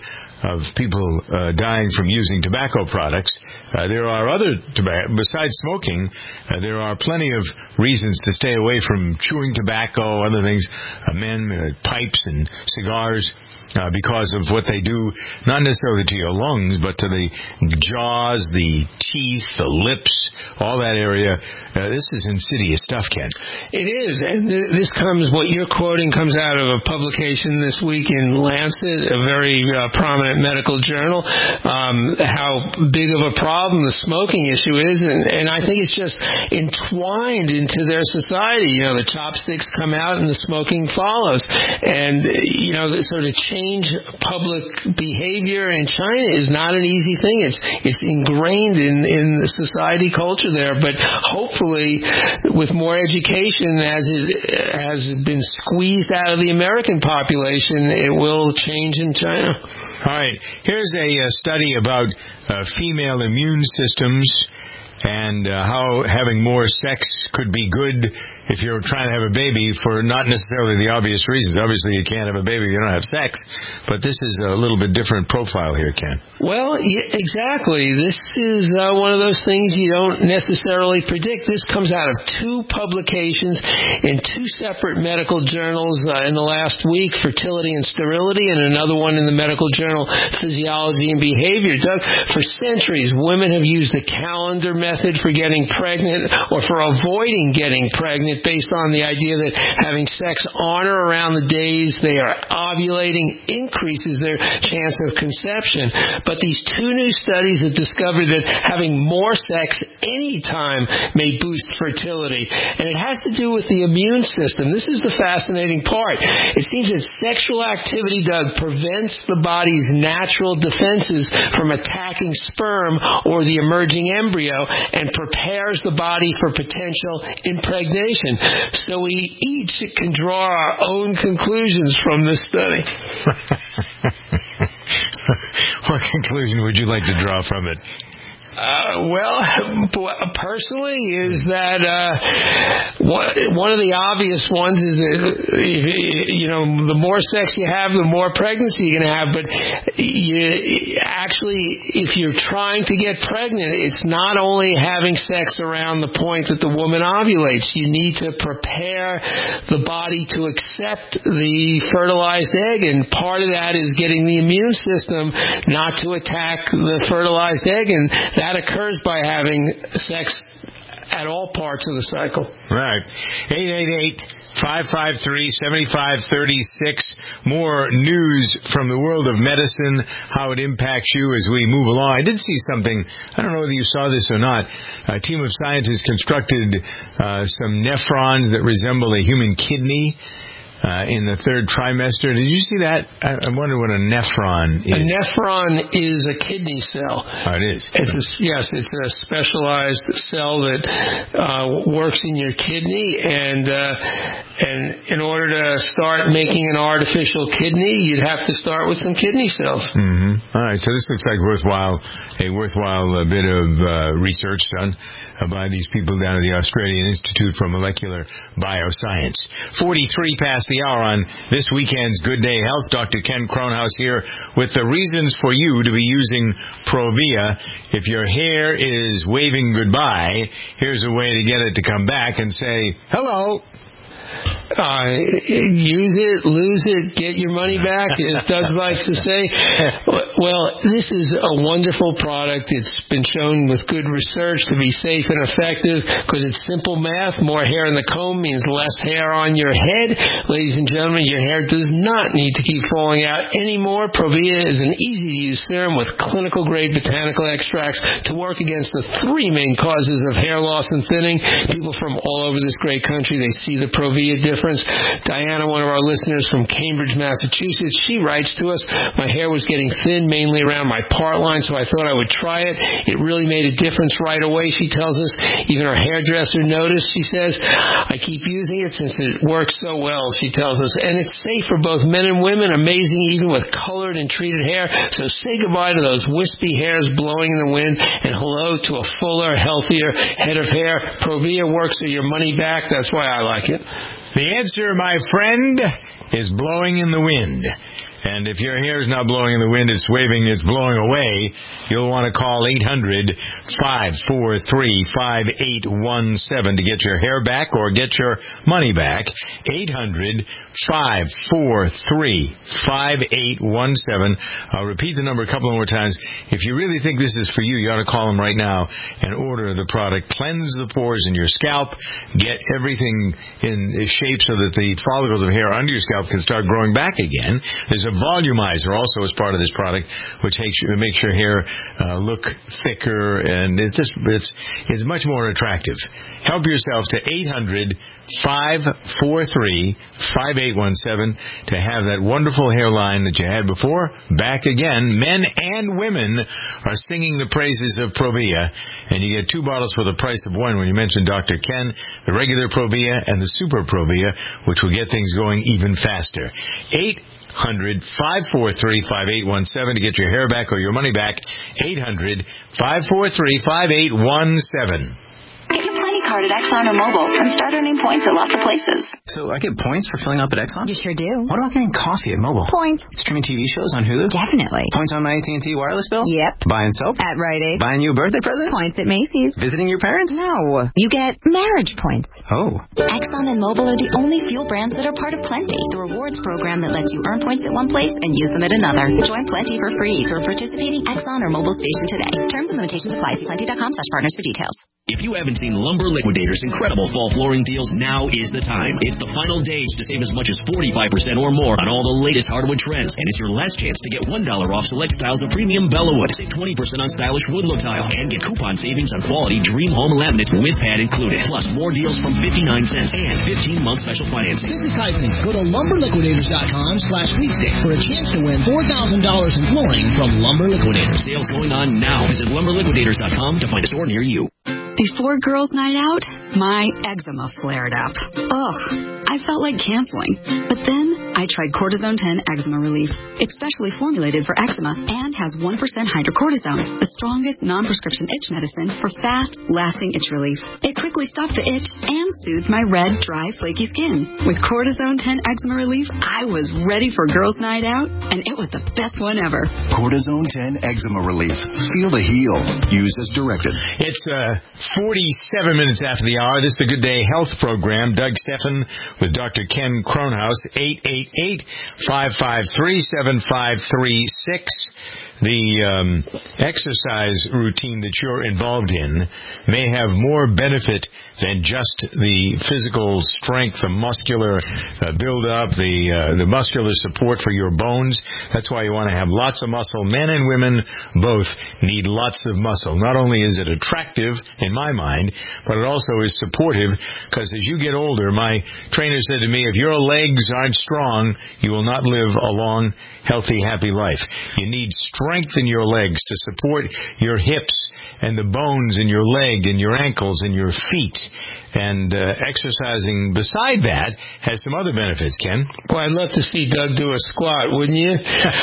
B: of people uh, dying from using tobacco products. Uh, there are other tobacco, besides smoking, uh, there are plenty of reasons to stay away from chewing tobacco, other things, uh, men, uh, pipes and cigars. Uh, because of what they do, not necessarily to your lungs, but to the jaws, the teeth, the lips, all that area. Uh, this is insidious stuff, Ken.
D: It is, and th- this comes, what you're quoting comes out of a publication this week in Lancet, a very uh, prominent medical journal, um, how big of a problem the smoking issue is, and, and I think it's just entwined into their society. You know, the chopsticks come out and the smoking follows. And, you know, sort of change Change public behavior in China is not an easy thing. It's it's ingrained in, in the society culture there. But hopefully, with more education, as it has been squeezed out of the American population, it will change in China.
B: All right. Here's a, a study about uh, female immune systems and uh, how having more sex could be good if you're trying to have a baby for not necessarily the obvious reasons. Obviously, you can't have a baby if you don't have sex, but this is a little bit different profile here, Ken.
D: Well, yeah, exactly. This is uh, one of those things you don't necessarily predict. This comes out of two publications in two separate medical journals uh, in the last week, Fertility and Sterility, and another one in the medical journal Physiology and Behavior. Doug, for centuries, women have used the calendar method for getting pregnant or for avoiding getting pregnant, based on the idea that having sex on or around the days they are ovulating increases their chance of conception. But these two new studies have discovered that having more sex anytime may boost fertility. And it has to do with the immune system. This is the fascinating part. It seems that sexual activity, Doug, prevents the body's natural defenses from attacking sperm or the emerging embryo and prepares the body for potential impregnation. So we each can draw our own conclusions from this study.
B: What conclusion would you like to draw from it?
D: Uh, well, personally, is that uh, one of the obvious ones is that, you know, the more sex you have, the more pregnancy you're going to have. But you, actually, if you're trying to get pregnant, it's not only having sex around the point that the woman ovulates. You need to prepare the body to accept the fertilized egg, and part of that is getting the immune system not to attack the fertilized egg, and that That occurs by having sex at all parts of the cycle.
B: Right. eight eight eight, five five three, seven five three six. More news from the world of medicine, how it impacts you as we move along. I did see something, I don't know whether you saw this or not. A team of scientists constructed uh, some nephrons that resemble a human kidney Uh, in the third trimester. Did you see that? I, I wonder what a nephron is.
D: A nephron is a kidney cell.
B: Oh, it is?
D: It's a, yes, it's a specialized cell that uh, works in your kidney, and uh, and in order to start making an artificial kidney, you'd have to start with some kidney cells.
B: Mm-hmm. All right, so this looks like worthwhile, a worthwhile uh, bit of uh, research done uh, by these people down at the Australian Institute for Molecular Bioscience. forty-three past the hour on this weekend's Good Day Health. Doctor Ken Kronhaus here with the reasons for you to be using Provia. If your hair is waving goodbye, here's a way to get it to come back and say, hello.
D: Uh, use it, lose it, get your money back, as Doug likes to say. Well, this is a wonderful product. It's been shown with good research to be safe and effective because it's simple math. More hair in the comb means less hair on your head. Ladies and gentlemen, your hair does not need to keep falling out anymore. Provia is an easy-to-use serum with clinical-grade botanical extracts to work against the three main causes of hair loss and thinning. People from all over this great country, they see the Provia difference. Diana, one of our listeners from Cambridge, Massachusetts, she writes to us, my hair was getting thin mainly around my part line, so I thought I would try it. It really made a difference right away, she tells us. Even our hairdresser noticed, she says. I keep using it since it works so well, she tells us. And it's safe for both men and women, amazing even with colored and treated hair. So say goodbye to those wispy hairs blowing in the wind and hello to a fuller, healthier head of hair. Provia works for your money back. That's why I like it.
B: The answer, my friend, is blowing in the wind. And if your hair is not blowing in the wind, it's waving, it's blowing away, you'll want to call eight hundred, five four three, five eight one seven to get your hair back or get your money back. eight hundred, five four three, five eight one seven. I'll repeat the number a couple more times. If you really think this is for you, you ought to call them right now and order the product. Cleanse the pores in your scalp. Get everything in shape so that the follicles of hair under your scalp can start growing back again. There's a volumizer also as part of this product, which makes your, makes your hair uh, look thicker, and it's just it's it's much more attractive. Help yourself to eight hundred, five four three, five eight one seven to have that wonderful hairline that you had before back again. Men and women are singing the praises of Provia, and you get two bottles for the price of one when you mention Doctor Ken, the regular Provia and the Super Provia, which will get things going even faster. eight hundred, five four three, five eight one seven to get your hair back or your money back. eight hundred, five four three, five eight one seven.
T: Get your Plenty card at Exxon or Mobil and start earning points at lots of places.
U: So I get points for filling up at Exxon?
T: You sure do.
U: What about getting coffee at Mobil?
T: Points.
U: Streaming T V shows on Hulu?
T: Definitely.
U: Points on my A T and T wireless bill?
T: Yep.
U: Buying soap?
T: At Rite Aid.
U: Buying you a birthday present?
T: Points at Macy's.
U: Visiting your parents?
T: No. You get marriage points.
U: Oh.
T: Exxon and Mobil are the only fuel brands that are part of Plenty, the rewards program that lets you earn points at one place and use them at another. Join Plenty for free through a participating Exxon or Mobil station today. Terms and limitations apply. See plenty dot com slash partners for details.
H: If you haven't seen Lumber Liquidators' incredible fall flooring deals, now is the time. It's the final days to save as much as forty-five percent or more on all the latest hardwood trends. And it's your last chance to get one dollar off select styles of premium Bellawood. Save twenty percent on stylish wood look tile. And get coupon savings on quality Dream Home laminates with pad included. Plus more deals from fifty-nine cents and fifteen-month special financing.
I: Visit Kaipen's. Go to lumber liquidators dot com slash weekdays for a chance to win four thousand dollars in flooring from Lumber Liquidators.
H: Sales going on now. Visit lumber liquidators dot com to find a store near you.
V: Before girls' night out, my eczema flared up. Ugh, I felt like canceling. But then I tried Cortisone ten Eczema Relief. It's specially formulated for eczema and has one percent hydrocortisone, the strongest non-prescription itch medicine for fast, lasting itch relief. It quickly stopped the itch and soothed my red, dry, flaky skin. With Cortisone ten Eczema Relief, I was ready for girls' night out, and it was the best one ever.
W: Cortisone ten Eczema Relief. Feel the heal. Use as directed.
B: It's uh, forty-seven minutes after the hour. This is the Good Day Health Program. Doug Steffen with Doctor Ken Kronhaus. eight eight eight, five five three, seven five three six. The um, exercise routine that you're involved in may have more benefit than just the physical strength, the muscular uh, build-up, the uh, the muscular support for your bones. That's why you want to have lots of muscle. Men and women both need lots of muscle. Not only is it attractive, in my mind, but it also is supportive, because as you get older, my trainer said to me, if your legs aren't strong, you will not live a long, healthy, happy life. You need strength in your legs to support your hips and the bones in your leg and your ankles and your feet. And uh, exercising beside that has some other benefits, Ken.
D: Well, I'd love to see Doug do a squat, wouldn't you?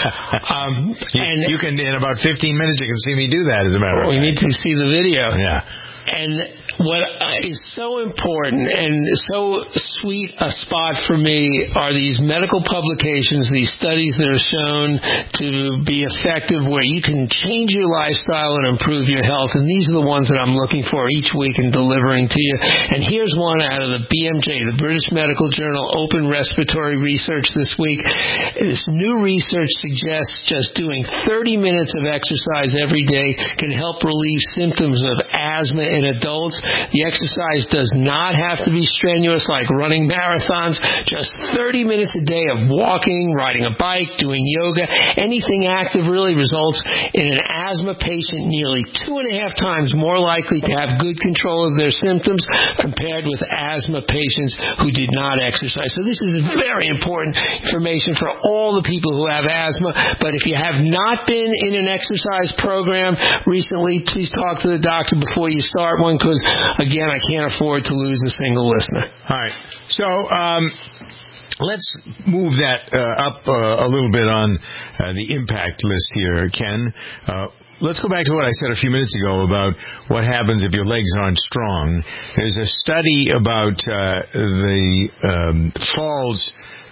D: um,
B: you,
D: and
B: you can, in about fifteen minutes, you can see me do that, as a matter of fact.
D: We need to see the video.
B: Yeah.
D: And what is so important and so sweet a spot for me are these medical publications, these studies that are shown to be effective, where you can change your lifestyle and improve your health. And these are the ones that I'm looking for each week and delivering to you. And here's one out of the B M J, the British Medical Journal Open Respiratory Research this week. This new research suggests just doing thirty minutes of exercise every day can help relieve symptoms of asthma in adults. The exercise does not have to be strenuous like running marathons. Just thirty minutes a day of walking, riding a bike, doing yoga, anything active really results in an asthma patient nearly two and a half times more likely to have good control of their symptoms compared with asthma patients who did not exercise. So this is very important information for all the people who have asthma. But if you have not been in an exercise program recently, please talk to the doctor before you start one, because, again, I can't afford to lose a single listener.
B: All right. So, um, let's move that uh, up uh, a little bit on uh, the impact list here, Ken. Uh, let's go back to what I said a few minutes ago about what happens if your legs aren't strong. There's a study about uh, the um, falls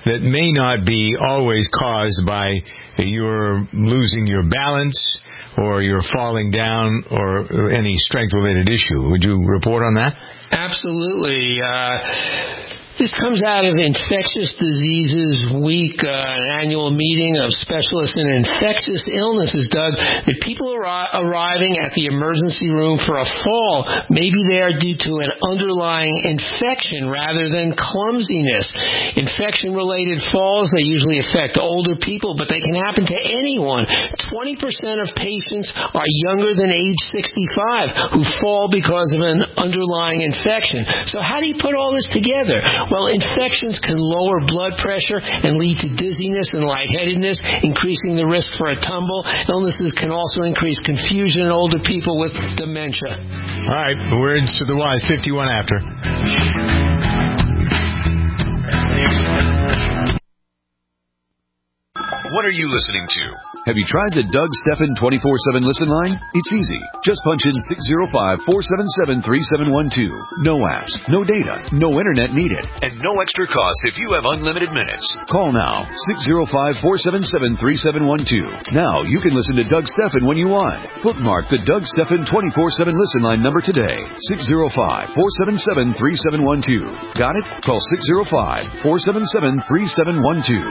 B: that may not be always caused by your losing your balance or you're falling down or any strength-related issue. Would you report on that?
D: Absolutely. Uh, this comes out of Infectious Diseases Week, uh, an annual meeting of specialists in infectious illnesses, Doug, that people are arriving at the emergency room for a fall. Maybe they are due to an underlying infection rather than clumsiness. Infection-related falls, they usually affect older people, but they can happen to anyone. twenty percent of patients are younger than age sixty-five who fall because of an underlying infection. So how do you put all this together? Well, infections can lower blood pressure and lead to dizziness and lightheadedness, increasing the risk for a tumble. Illnesses can also increase confusion in older people with dementia.
B: All right, words to the wise, fifty-one after.
E: What are you listening to? Have you tried the Doug Stephan twenty-four seven listen line? It's easy. Just punch in six zero five, four seven seven, three seven one two. No apps, no data, no internet needed, and no extra cost if you have unlimited minutes. Call now, six zero five, four seven seven, three seven one two. Now you can listen to Doug Stephan when you want. Bookmark the Doug Stephan twenty-four seven listen line number today, six zero five, four seven seven, three seven one two. Got it? Call six zero five, four seven seven, three seven one two.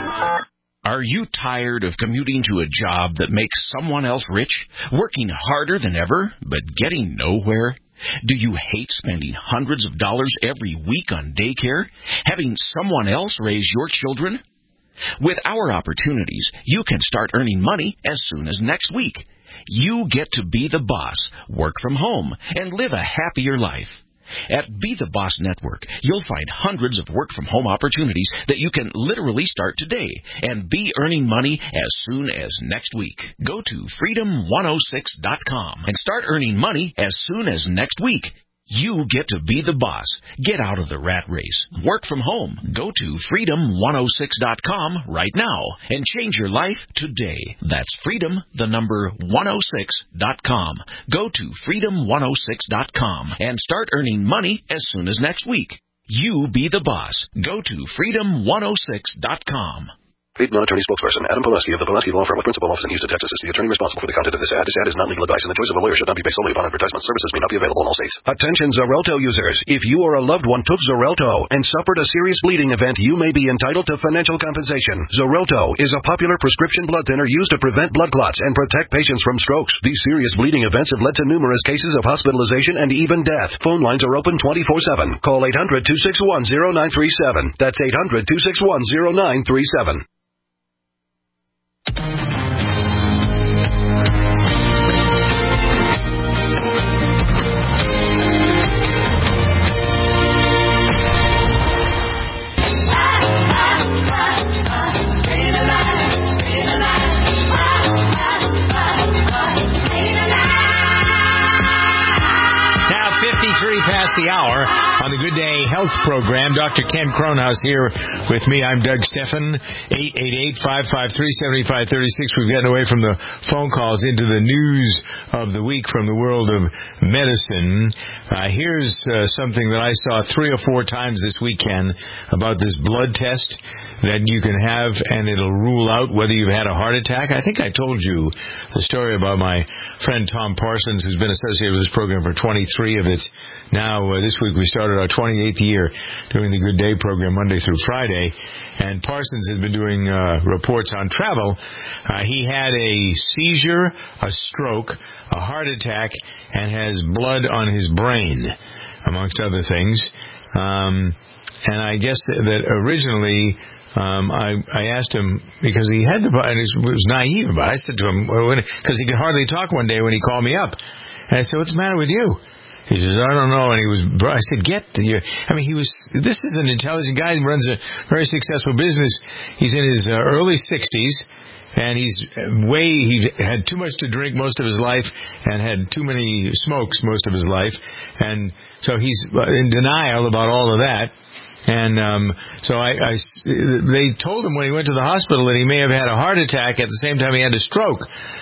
H: Are you tired of commuting to a job that makes someone else rich, working harder than ever, but getting nowhere? Do you hate spending hundreds of dollars every week on daycare, having someone else raise your children? With our opportunities, you can start earning money as soon as next week. You get to be the boss, work from home, and live a happier life. At Be the Boss Network, you'll find hundreds of work-from-home opportunities that you can literally start today and be earning money as soon as next week. Go to freedom one oh six dot com and start earning money as soon as next week. You get to be the boss. Get out of the rat race. Work from home. Go to freedom one oh six dot com right now and change your life today. That's freedom, the number one oh six dot com. Go to freedom one oh six dot com and start earning money as soon as next week. You be the boss. Go to freedom one oh six dot com.
R: Paid non-attorney spokesperson Adam Pulaski of the Pulaski Law Firm with principal office in Houston, Texas is the attorney responsible for the content of this ad. This ad is not legal advice, and the choice of a lawyer should not be based solely upon advertisement. Services may not be available in all states. Attention Xarelto users. If you or a loved one took Xarelto and suffered a serious bleeding event, you may be entitled to financial compensation. Xarelto is a popular prescription blood thinner used to prevent blood clots and protect patients from strokes. These serious bleeding events have led to numerous cases of hospitalization and even death. Phone lines are open twenty-four seven. Call eight hundred, two six one, zero nine three seven. That's eight hundred, two six one, zero nine three seven.
B: Past the hour on the Good Day Health program. Doctor Ken Kronhaus here with me. I'm Doug Stephan. eight eight eight, five five three, seven five three six. We've gotten away from the phone calls into the news of the week from the world of medicine. Uh, here's uh, something that I saw three or four times this weekend about this blood test that you can have, and it'll rule out whether you've had a heart attack. I think I told you the story about my friend Tom Parsons, who's been associated with this program for twenty-three of its. Now, uh, this week we started our twenty-eighth year doing the Good Day program Monday through Friday, and Parsons has been doing uh, reports on travel. Uh, he had a seizure, a stroke, a heart attack, and has blood on his brain, amongst other things. Um, and I guess that originally... Um, I, I asked him, because he had the, and he was naive about it. I said to him, because he could hardly talk one day when he called me up. And I said, what's the matter with you? He says, I don't know. And he was, I said, get you. I mean, he was, this is an intelligent guy who runs a very successful business. He's in his uh, early sixties. And he's way, he had too much to drink most of his life and had too many smokes most of his life. And so he's in denial about all of that. And um, so I, I, they told him when he went to the hospital that he may have had a heart attack at the same time he had a stroke.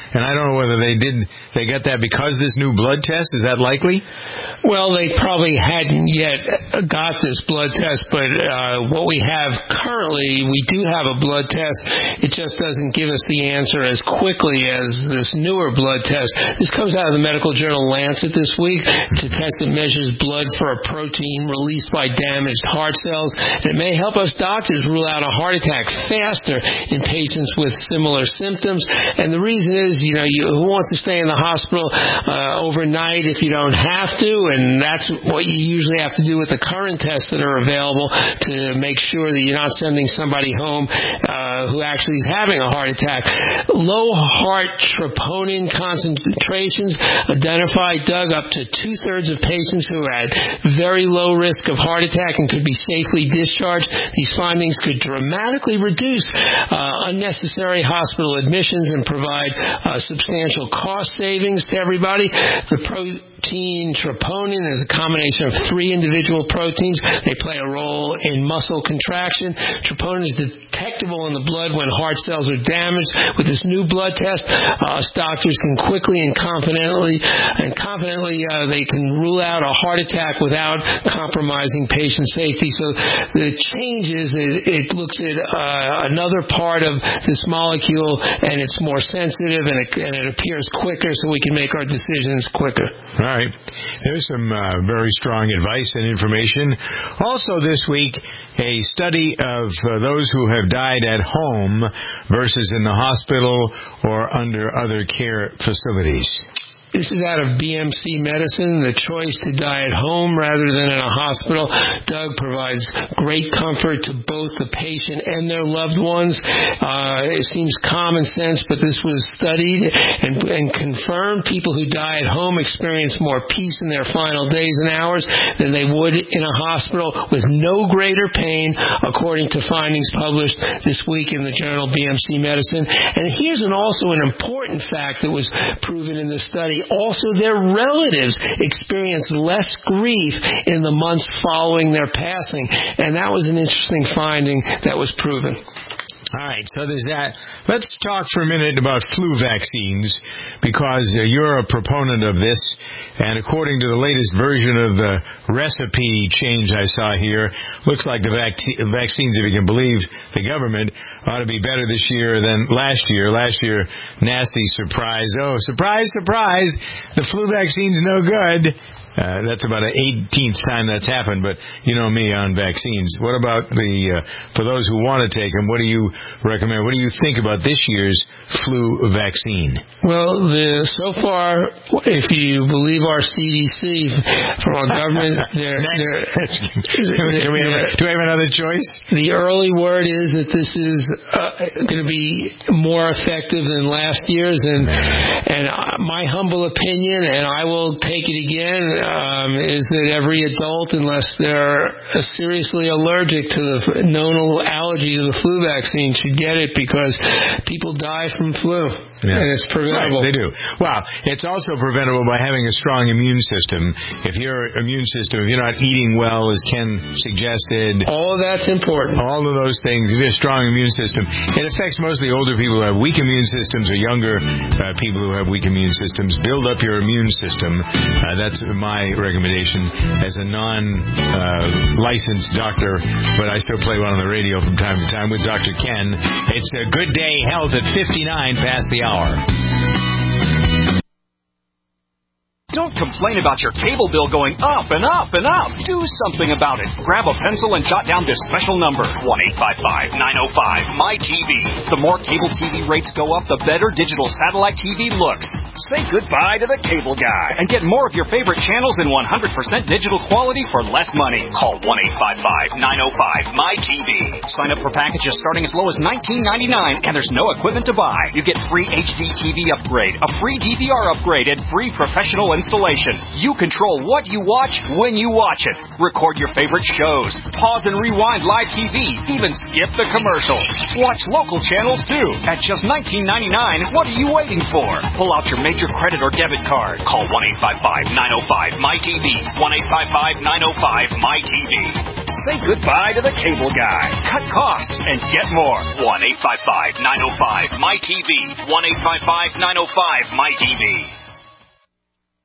B: And I don't know whether they did, they got that because this new blood test. Is that likely?
D: Well, they probably hadn't yet got this blood test, but uh, what we have currently, we do have a blood test. It just doesn't give us the answer as quickly as this newer blood test. This comes out of the medical journal Lancet this week. It's a test that measures blood for a protein released by damaged heart cells. And it may help us doctors rule out a heart attack faster in patients with similar symptoms. And the reason is, you know, you, who wants to stay in the hospital uh, overnight if you don't have to? And that's what you usually have to do with the current tests that are available to make sure that you're not sending somebody home uh, who actually is having a heart attack. Low heart troponin concentrations identified, Doug, up to two-thirds of patients who had very low risk of heart attack and could be safely discharged. These findings could dramatically reduce uh, unnecessary hospital admissions and provide uh, substantial cost savings to everybody. The protein troponin is a combination of three individual proteins. They play a role in muscle contraction. Troponin is detectable in the blood when heart cells are damaged. With this new blood test, uh, doctors can quickly and confidently and confidently uh, they can rule out a heart attack without compromising patient safety. So the change is it, it looks at uh, another part of this molecule, and it's more sensitive, and it, and it appears quicker, so we can make our decisions quicker.
B: All right. There's some uh, very strong advice and information. Also this week, a study of uh, those who have died at home versus in the hospital or under other care facilities.
D: This is out of B M C Medicine, the choice to die at home rather than in a hospital. Doug provides great comfort to both the patient and their loved ones. Uh, it seems common sense, but this was studied and, and confirmed. People who die at home experience more peace in their final days and hours than they would in a hospital, with no greater pain, according to findings published this week in the journal B M C Medicine. And here's an also an important fact that was proven in this study. Also, their relatives experience less grief in the months following their passing. And that was an interesting finding that was proven.
B: All right, so there's that. Let's talk for a minute about flu vaccines, because uh, you're a proponent of this, and according to the latest version of the recipe change I saw here, looks like the vac- vaccines, if you can believe the government, ought to be better this year than last year. Last year, nasty surprise. Oh, surprise, surprise, the flu vaccine's no good. Uh, that's about an eighteenth time that's happened, but you know me on vaccines. What about the, uh, for those who want to take them, what do you recommend? What do you think about this year's flu vaccine?
D: Well, the, so far, if you believe our C D C from our government, they're, they're,
B: Can we have, do we have another choice?
D: The early word is that this is uh, going to be more effective than last year's, and, and my humble opinion, and I will take it again, Um, is that every adult, unless they're seriously allergic to the known allergy to the flu vaccine, should get it, because people die from flu. Yeah. And it's preventable.
B: Right, they do. Well, it's also preventable by having a strong immune system. If your immune system, if you're not eating well, as Ken suggested.
D: All of that's important.
B: All of those things. If you have a strong immune system. It affects mostly older people who have weak immune systems, or younger uh, people who have weak immune systems. Build up your immune system. Uh, that's my recommendation as a non-licensed uh, doctor, but I still play one on the radio from time to time with Doctor Ken. It's a Good Day Health at fifty-nine past the hour.
A: Don't complain about your cable bill going up and up and up. Do something about it. Grab a pencil and jot down this special number, one eight five five, nine oh five, M Y T V. The more cable T V rates go up, the better digital satellite T V looks. Say goodbye to the cable guy and get more of your favorite channels in one hundred percent digital quality for less money. Call one eight five five, nine oh five, M Y T V. Sign up for packages starting as low as nineteen ninety-nine, and there's no equipment to buy. You get free H D T V upgrade, a free D V R upgrade, and free professional installation. installation. You control what you watch when you watch it. Record your favorite shows. Pause and rewind live T V. Even skip the commercials. Watch local channels too. At just nineteen ninety-nine dollars, what are you waiting for? Pull out your major credit or debit card. Call one eight five five, nine oh five, M Y T V. one eight five five, nine oh five, M Y T V. Say goodbye to the cable guy. Cut costs and get more. one eight five five, nine oh five, M Y T V. one eight five five, nine oh five, M Y T V.